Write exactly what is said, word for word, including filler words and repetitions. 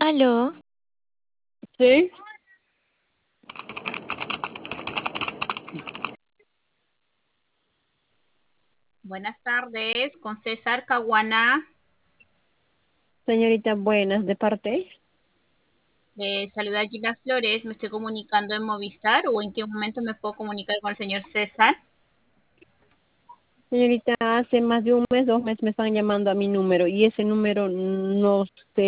Aló, Sí, Buenas tardes, con César Caguana. señorita, buenas, ¿de parte? Eh, saluda Gina Flores, me estoy comunicando en Movistar o en qué momento me puedo comunicar con el señor César. Señorita, hace más de un mes, dos meses me están llamando a mi número y ese número no sé